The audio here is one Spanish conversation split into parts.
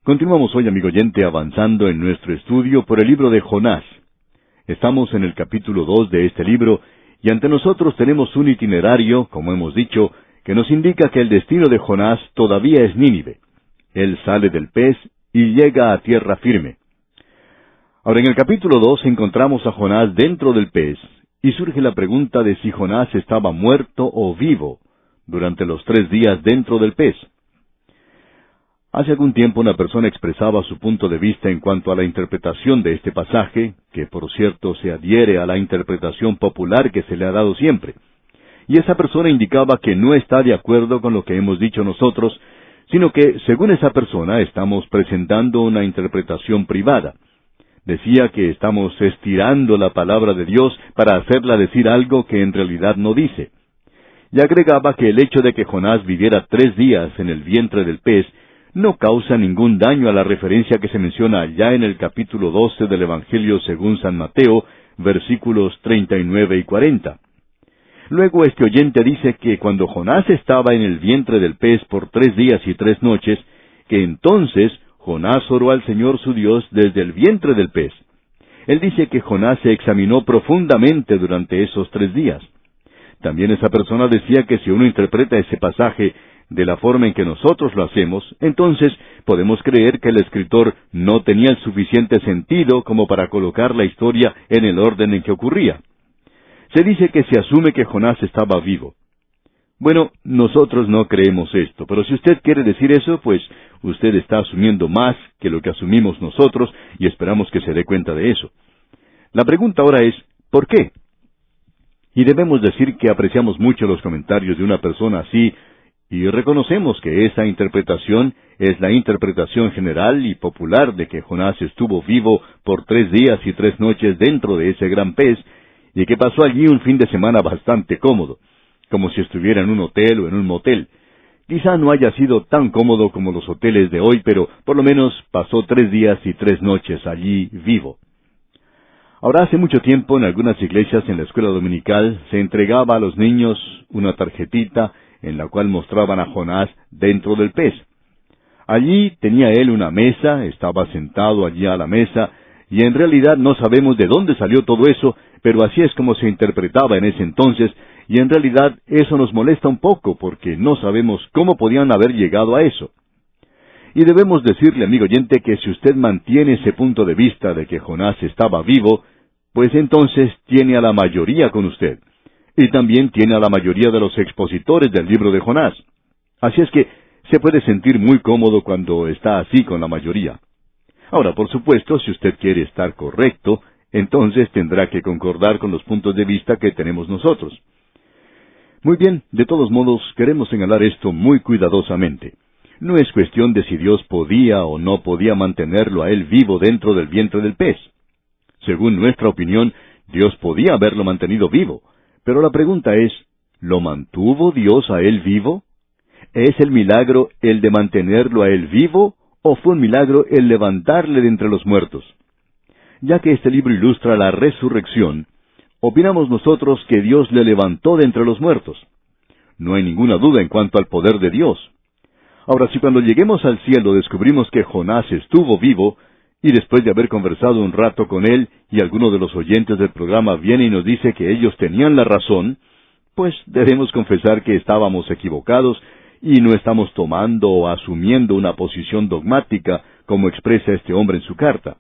Continuamos hoy, amigo oyente, avanzando en nuestro estudio por el libro de Jonás. Estamos en el capítulo 2 de este libro, y ante nosotros tenemos un itinerario, como hemos dicho, que nos indica que el destino de Jonás todavía es Nínive. Él sale del pez y llega a tierra firme. Ahora, en el capítulo 2 encontramos a Jonás dentro del pez, y surge la pregunta de si Jonás estaba muerto o vivo durante los 3 días dentro del pez. Hace algún tiempo una persona expresaba su punto de vista en cuanto a la interpretación de este pasaje, que por cierto se adhiere a la interpretación popular que se le ha dado siempre. Y esa persona indicaba que no está de acuerdo con lo que hemos dicho nosotros, sino que, según esa persona, estamos presentando una interpretación privada. Decía que estamos estirando la palabra de Dios para hacerla decir algo que en realidad no dice. Y agregaba que el hecho de que Jonás viviera 3 días en el vientre del pez no causa ningún daño a la referencia que se menciona allá en el capítulo 12 del Evangelio según San Mateo, versículos 39 y 40. Luego este oyente dice que cuando Jonás estaba en el vientre del pez por 3 días y 3 noches, que entonces Jonás oró al Señor su Dios desde el vientre del pez. Él dice que Jonás se examinó profundamente durante esos 3 días. También esa persona decía que si uno interpreta ese pasaje de la forma en que nosotros lo hacemos, entonces podemos creer que el escritor no tenía el suficiente sentido como para colocar la historia en el orden en que ocurría. Se dice que se asume que Jonás estaba vivo. Bueno, nosotros no creemos esto, pero si usted quiere decir eso, pues usted está asumiendo más que lo que asumimos nosotros y esperamos que se dé cuenta de eso. La pregunta ahora es, ¿por qué? Y debemos decir que apreciamos mucho los comentarios de una persona así, y reconocemos que esa interpretación es la interpretación general y popular de que Jonás estuvo vivo por 3 días y 3 noches dentro de ese gran pez, y que pasó allí un fin de semana bastante cómodo, como si estuviera en un hotel o en un motel. Quizá no haya sido tan cómodo como los hoteles de hoy, pero por lo menos pasó 3 días y 3 noches allí vivo. Ahora, hace mucho tiempo en algunas iglesias en la escuela dominical se entregaba a los niños una tarjetita en la cual mostraban a Jonás dentro del pez. Allí tenía él una mesa, estaba sentado allí a la mesa, y en realidad no sabemos de dónde salió todo eso, pero así es como se interpretaba en ese entonces, y en realidad eso nos molesta un poco, porque no sabemos cómo podían haber llegado a eso. Y debemos decirle, amigo oyente, que si usted mantiene ese punto de vista de que Jonás estaba vivo, pues entonces tiene a la mayoría con usted. Y también tiene a la mayoría de los expositores del libro de Jonás. Así es que se puede sentir muy cómodo cuando está así con la mayoría. Ahora, por supuesto, si usted quiere estar correcto, entonces tendrá que concordar con los puntos de vista que tenemos nosotros. Muy bien, de todos modos, queremos señalar esto muy cuidadosamente. No es cuestión de si Dios podía o no podía mantenerlo a él vivo dentro del vientre del pez. Según nuestra opinión, Dios podía haberlo mantenido vivo. Pero la pregunta es, ¿lo mantuvo Dios a él vivo? ¿Es el milagro el de mantenerlo a él vivo, o fue un milagro el levantarle de entre los muertos? Ya que este libro ilustra la resurrección, opinamos nosotros que Dios le levantó de entre los muertos. No hay ninguna duda en cuanto al poder de Dios. Ahora, si cuando lleguemos al cielo descubrimos que Jonás estuvo vivo, y después de haber conversado un rato con él, y alguno de los oyentes del programa viene y nos dice que ellos tenían la razón, pues debemos confesar que estábamos equivocados, y no estamos tomando o asumiendo una posición dogmática, como expresa este hombre en su carta.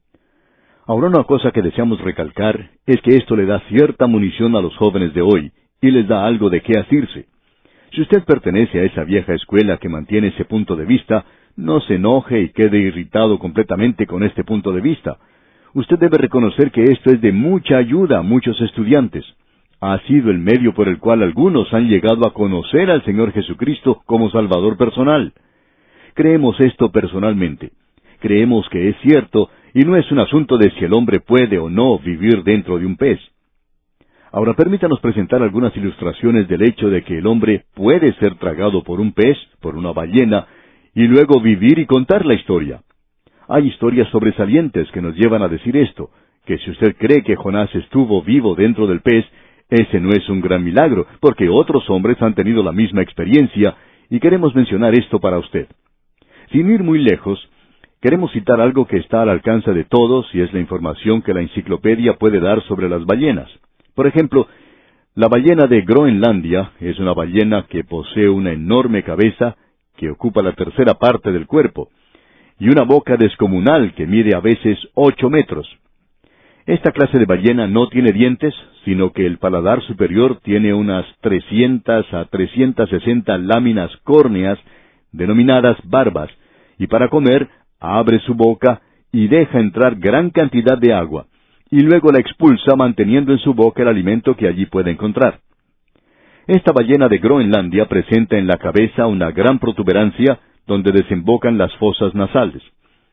Ahora, una cosa que deseamos recalcar es que esto le da cierta munición a los jóvenes de hoy, y les da algo de qué asirse. Si usted pertenece a esa vieja escuela que mantiene ese punto de vista, no se enoje y quede irritado completamente con este punto de vista. Usted debe reconocer que esto es de mucha ayuda a muchos estudiantes. Ha sido el medio por el cual algunos han llegado a conocer al Señor Jesucristo como Salvador personal. Creemos esto personalmente. Creemos que es cierto y no es un asunto de si el hombre puede o no vivir dentro de un pez. Ahora permítanos presentar algunas ilustraciones del hecho de que el hombre puede ser tragado por un pez, por una ballena, y luego vivir y contar la historia. Hay historias sobresalientes que nos llevan a decir esto, que si usted cree que Jonás estuvo vivo dentro del pez, ese no es un gran milagro, porque otros hombres han tenido la misma experiencia, y queremos mencionar esto para usted. Sin ir muy lejos, queremos citar algo que está al alcance de todos y es la información que la enciclopedia puede dar sobre las ballenas. Por ejemplo, la ballena de Groenlandia es una ballena que posee una enorme cabeza que ocupa la tercera parte del cuerpo y una boca descomunal que mide a veces 8 metros. Esta clase de ballena no tiene dientes, sino que el paladar superior tiene unas 300 a 360 láminas córneas, denominadas barbas, y para comer abre su boca y deja entrar gran cantidad de agua, y luego la expulsa manteniendo en su boca el alimento que allí puede encontrar. Esta ballena de Groenlandia presenta en la cabeza una gran protuberancia donde desembocan las fosas nasales.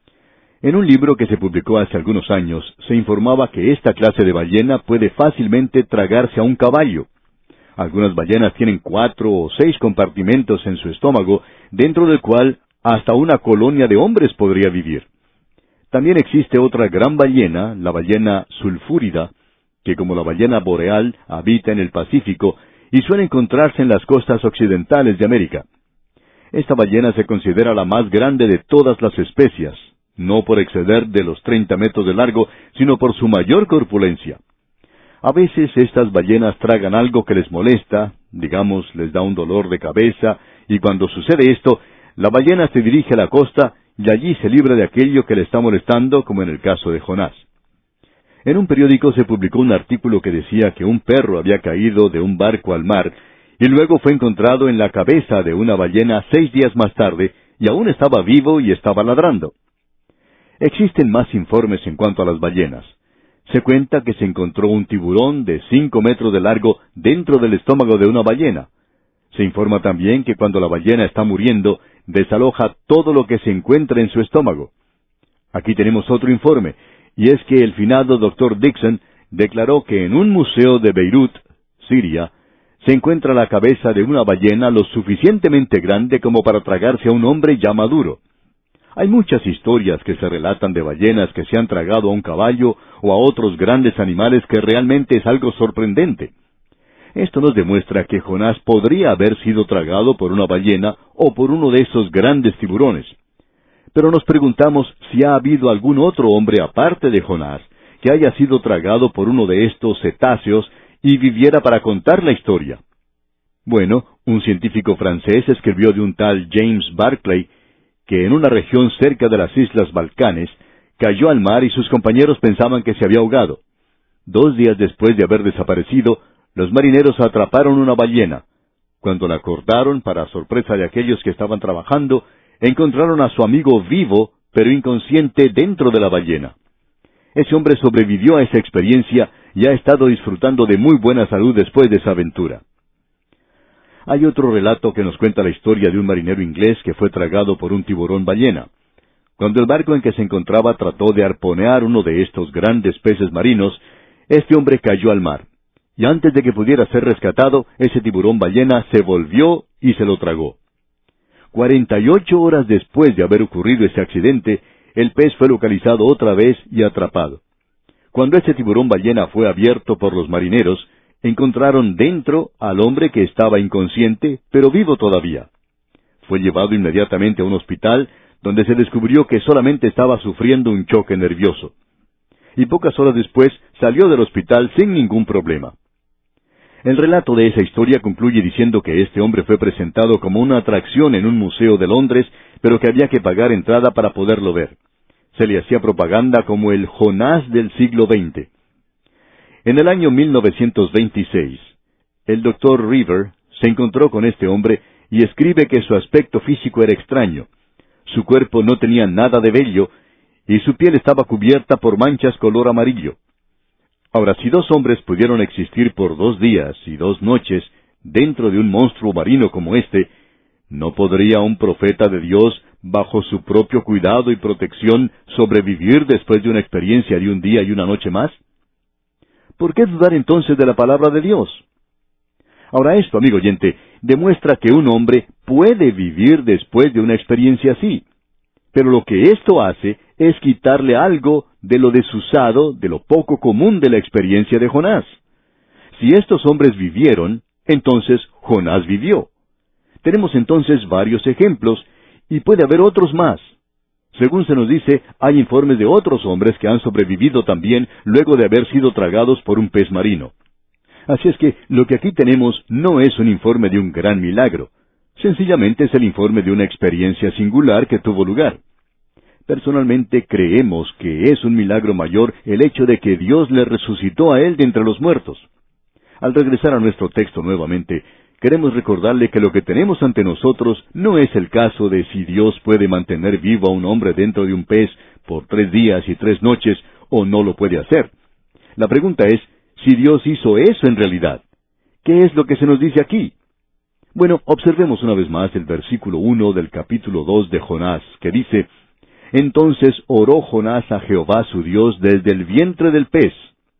En un libro que se publicó hace algunos años, se informaba que esta clase de ballena puede fácilmente tragarse a un caballo. Algunas ballenas tienen 4 o 6 compartimentos en su estómago, dentro del cual hasta una colonia de hombres podría vivir. También existe otra gran ballena, la ballena sulfúrida, que como la ballena boreal habita en el Pacífico y suele encontrarse en las costas occidentales de América. Esta ballena se considera la más grande de todas las especies, no por exceder de los 30 metros de largo, sino por su mayor corpulencia. A veces estas ballenas tragan algo que les molesta, digamos, les da un dolor de cabeza, y cuando sucede esto, la ballena se dirige a la costa y allí se libra de aquello que le está molestando, como en el caso de Jonás. En un periódico se publicó un artículo que decía que un perro había caído de un barco al mar, y luego fue encontrado en la cabeza de una ballena 6 días más tarde, y aún estaba vivo y estaba ladrando. Existen más informes en cuanto a las ballenas. Se cuenta que se encontró un tiburón de 5 metros de largo dentro del estómago de una ballena. Se informa también que cuando la ballena está muriendo, desaloja todo lo que se encuentra en su estómago. Aquí tenemos otro informe, y es que el finado Dr. Dixon declaró que en un museo de Beirut, Siria, se encuentra la cabeza de una ballena lo suficientemente grande como para tragarse a un hombre ya maduro. Hay muchas historias que se relatan de ballenas que se han tragado a un caballo o a otros grandes animales que realmente es algo sorprendente. Esto nos demuestra que Jonás podría haber sido tragado por una ballena o por uno de esos grandes tiburones. Pero nos preguntamos si ha habido algún otro hombre aparte de Jonás que haya sido tragado por uno de estos cetáceos y viviera para contar la historia. Bueno, un científico francés escribió de un tal James Barclay, que en una región cerca de las Islas Balcanes, cayó al mar y sus compañeros pensaban que se había ahogado. 2 días después de haber desaparecido, los marineros atraparon una ballena. Cuando la cortaron, para sorpresa de aquellos que estaban trabajando, encontraron a su amigo vivo, pero inconsciente dentro de la ballena. Ese hombre sobrevivió a esa experiencia y ha estado disfrutando de muy buena salud después de esa aventura. Hay otro relato que nos cuenta la historia de un marinero inglés que fue tragado por un tiburón ballena. Cuando el barco en que se encontraba trató de arponear uno de estos grandes peces marinos, este hombre cayó al mar. Y antes de que pudiera ser rescatado, ese tiburón ballena se volvió y se lo tragó. 48 horas después de haber ocurrido ese accidente, el pez fue localizado otra vez y atrapado. Cuando ese tiburón ballena fue abierto por los marineros, encontraron dentro al hombre que estaba inconsciente, pero vivo todavía. Fue llevado inmediatamente a un hospital, donde se descubrió que solamente estaba sufriendo un choque nervioso. Y pocas horas después salió del hospital sin ningún problema. El relato de esa historia concluye diciendo que este hombre fue presentado como una atracción en un museo de Londres, pero que había que pagar entrada para poderlo ver. Se le hacía propaganda como el Jonás del siglo XX. En el año 1926, el Dr. River se encontró con este hombre y escribe que su aspecto físico era extraño. Su cuerpo no tenía nada de vello y su piel estaba cubierta por manchas color amarillo. Ahora, si 2 hombres pudieron existir por 2 días y 2 noches dentro de un monstruo marino como este, ¿no podría un profeta de Dios, bajo su propio cuidado y protección, sobrevivir después de una experiencia de un día y una noche más? ¿Por qué dudar entonces de la palabra de Dios? Ahora esto, amigo oyente, demuestra que un hombre puede vivir después de una experiencia así. Pero lo que esto hace es quitarle algo de lo desusado, de lo poco común de la experiencia de Jonás. Si estos hombres vivieron, entonces Jonás vivió. Tenemos entonces varios ejemplos, y puede haber otros más. Según se nos dice, hay informes de otros hombres que han sobrevivido también luego de haber sido tragados por un pez marino. Así es que lo que aquí tenemos no es un informe de un gran milagro. Sencillamente es el informe de una experiencia singular que tuvo lugar. Personalmente creemos que es un milagro mayor el hecho de que Dios le resucitó a él de entre los muertos. Al regresar a nuestro texto nuevamente, queremos recordarle que lo que tenemos ante nosotros no es el caso de si Dios puede mantener vivo a un hombre dentro de un pez por 3 días y 3 noches o no lo puede hacer. La pregunta es si Dios hizo eso en realidad. ¿Qué es lo que se nos dice aquí? Bueno, observemos una vez más el versículo 1 del capítulo 2 de Jonás, que dice: Entonces oró Jonás a Jehová su Dios desde el vientre del pez.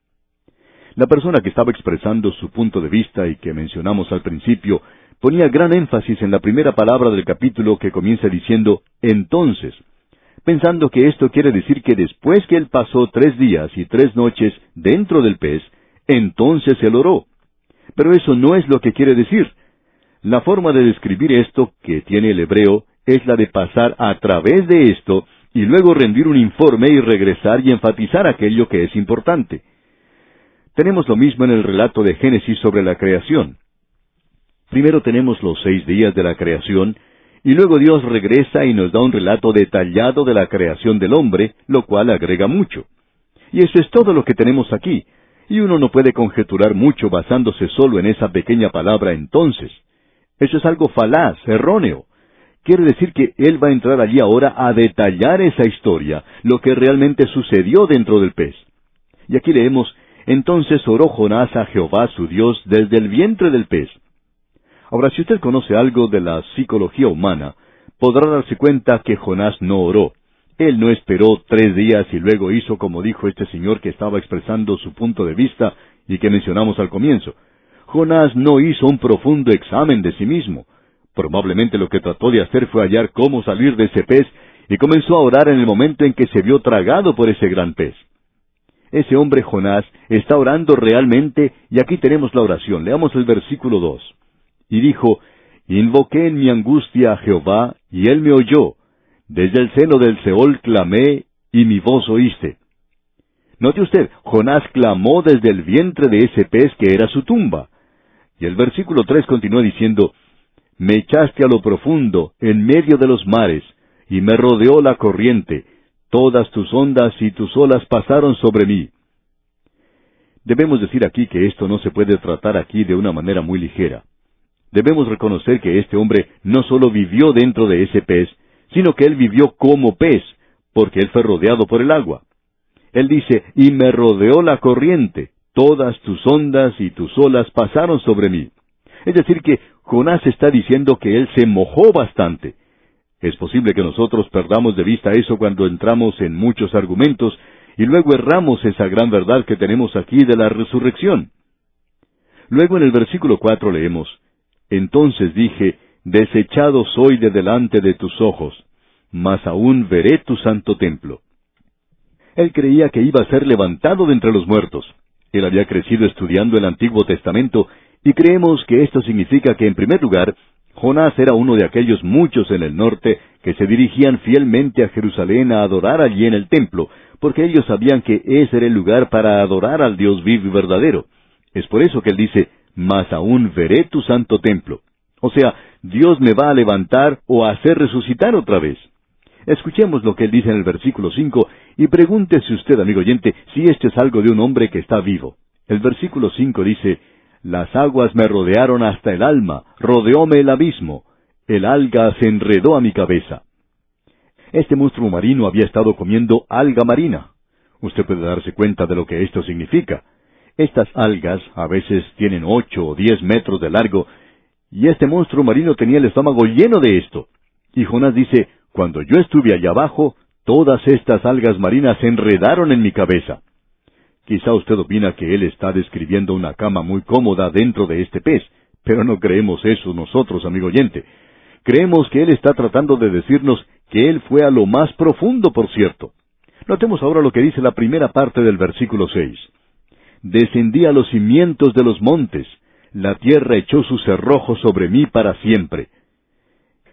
La persona que estaba expresando su punto de vista y que mencionamos al principio, ponía gran énfasis en la primera palabra del capítulo que comienza diciendo entonces, pensando que esto quiere decir que después que él pasó 3 días y 3 noches dentro del pez, entonces él oró. Pero eso no es lo que quiere decir. La forma de describir esto que tiene el hebreo es la de pasar a través de esto y luego rendir un informe y regresar y enfatizar aquello que es importante. Tenemos lo mismo en el relato de Génesis sobre la creación. Primero tenemos los 6 días de la creación, y luego Dios regresa y nos da un relato detallado de la creación del hombre, lo cual agrega mucho. Y eso es todo lo que tenemos aquí, y uno no puede conjeturar mucho basándose solo en esa pequeña palabra entonces. Eso es algo falaz, erróneo. Quiere decir que Él va a entrar allí ahora a detallar esa historia, lo que realmente sucedió dentro del pez. Y aquí leemos: Entonces oró Jonás a Jehová su Dios desde el vientre del pez. Ahora, si usted conoce algo de la psicología humana, podrá darse cuenta que Jonás no oró. Él no esperó 3 días y luego hizo como dijo este señor que estaba expresando su punto de vista y que mencionamos al comienzo. Jonás no hizo un profundo examen de sí mismo. Probablemente lo que trató de hacer fue hallar cómo salir de ese pez y comenzó a orar en el momento en que se vio tragado por ese gran pez. Ese hombre Jonás está orando realmente, y aquí tenemos la oración. Leamos el versículo 2. Y dijo: Invoqué en mi angustia a Jehová, y él me oyó. Desde el seno del Seol clamé, y mi voz oíste. Note usted, Jonás clamó desde el vientre de ese pez que era su tumba. Y el versículo 3 continúa diciendo: Me echaste a lo profundo, en medio de los mares, y me rodeó la corriente. Todas tus ondas y tus olas pasaron sobre mí. Debemos decir aquí que esto no se puede tratar aquí de una manera muy ligera. Debemos reconocer que este hombre no solo vivió dentro de ese pez, sino que él vivió como pez, porque él fue rodeado por el agua. Él dice: y me rodeó la corriente, todas tus ondas y tus olas pasaron sobre mí. Es decir que Jonás está diciendo que él se mojó bastante. Es posible que nosotros perdamos de vista eso cuando entramos en muchos argumentos y luego erramos esa gran verdad que tenemos aquí de la resurrección. Luego en el versículo 4 leemos: Entonces dije: Desechado soy de delante de tus ojos, mas aún veré tu santo templo. Él creía que iba a ser levantado de entre los muertos. Él había crecido estudiando el Antiguo Testamento, y creemos que esto significa que, en primer lugar, Jonás era uno de aquellos muchos en el norte que se dirigían fielmente a Jerusalén a adorar allí en el templo, porque ellos sabían que ese era el lugar para adorar al Dios vivo y verdadero. Es por eso que él dice: mas aún veré tu santo templo. O sea, Dios me va a levantar o a hacer resucitar otra vez. Escuchemos lo que él dice en el versículo 5, y pregúntese usted, amigo oyente, si esto es algo de un hombre que está vivo. El versículo 5 dice: Las aguas me rodearon hasta el alma, rodeóme el abismo, el alga se enredó a mi cabeza. Este monstruo marino había estado comiendo alga marina. Usted puede darse cuenta de lo que esto significa. Estas algas a veces tienen 8 o 10 metros de largo, y este monstruo marino tenía el estómago lleno de esto. Y Jonás dice: Cuando yo estuve allá abajo, todas estas algas marinas se enredaron en mi cabeza. Quizá usted opina que él está describiendo una cama muy cómoda dentro de este pez, pero no creemos eso nosotros, amigo oyente. Creemos que él está tratando de decirnos que él fue a lo más profundo, por cierto. Notemos ahora lo que dice la primera parte del versículo 6. Descendí a los cimientos de los montes, la tierra echó sus cerrojos sobre mí para siempre.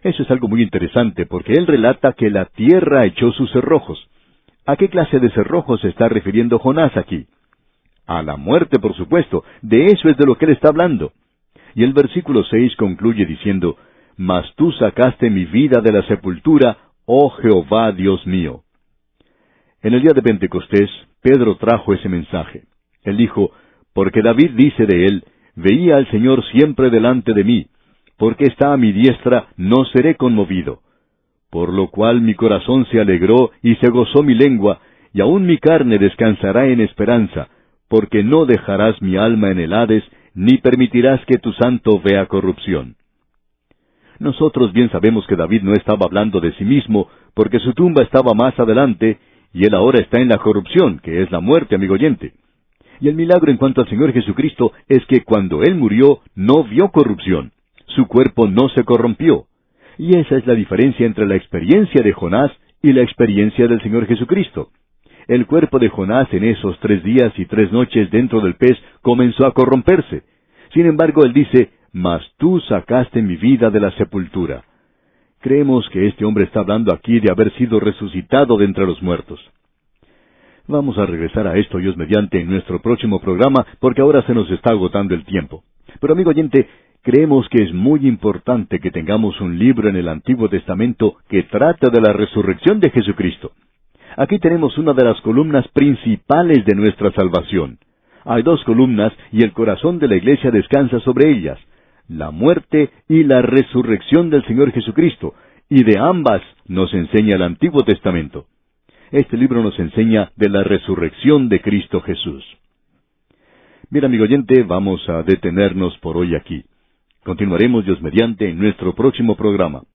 Eso es algo muy interesante, porque él relata que la tierra echó sus cerrojos. ¿A qué clase de cerrojos se está refiriendo Jonás aquí? A la muerte, por supuesto. De eso es de lo que él está hablando. Y el versículo 6 concluye diciendo, «Mas tú sacaste mi vida de la sepultura, oh Jehová Dios mío». En el día de Pentecostés, Pedro trajo ese mensaje. Él dijo, «Porque David dice de él, veía al Señor siempre delante de mí, porque está a mi diestra, no seré conmovido. Por lo cual mi corazón se alegró y se gozó mi lengua, y aun mi carne descansará en esperanza, porque no dejarás mi alma en el Hades, ni permitirás que tu santo vea corrupción». Nosotros bien sabemos que David no estaba hablando de sí mismo, porque su tumba estaba más adelante, y él ahora está en la corrupción, que es la muerte, amigo oyente. Y el milagro en cuanto al Señor Jesucristo es que cuando Él murió, no vio corrupción. Su cuerpo no se corrompió. Y esa es la diferencia entre la experiencia de Jonás y la experiencia del Señor Jesucristo. El cuerpo de Jonás en esos 3 días y 3 noches dentro del pez comenzó a corromperse. Sin embargo, él dice, «Mas tú sacaste mi vida de la sepultura». Creemos que este hombre está hablando aquí de haber sido resucitado de entre los muertos. Vamos a regresar a esto, Dios mediante, en nuestro próximo programa, porque ahora se nos está agotando el tiempo. Pero amigo oyente, creemos que es muy importante que tengamos un libro en el Antiguo Testamento que trata de la resurrección de Jesucristo. Aquí tenemos una de las columnas principales de nuestra salvación. Hay 2 columnas y el corazón de la iglesia descansa sobre ellas: la muerte y la resurrección del Señor Jesucristo, y de ambas nos enseña el Antiguo Testamento. Este libro nos enseña de la resurrección de Cristo Jesús. Bien, amigo oyente, vamos a detenernos por hoy aquí. Continuaremos, Dios mediante, en nuestro próximo programa.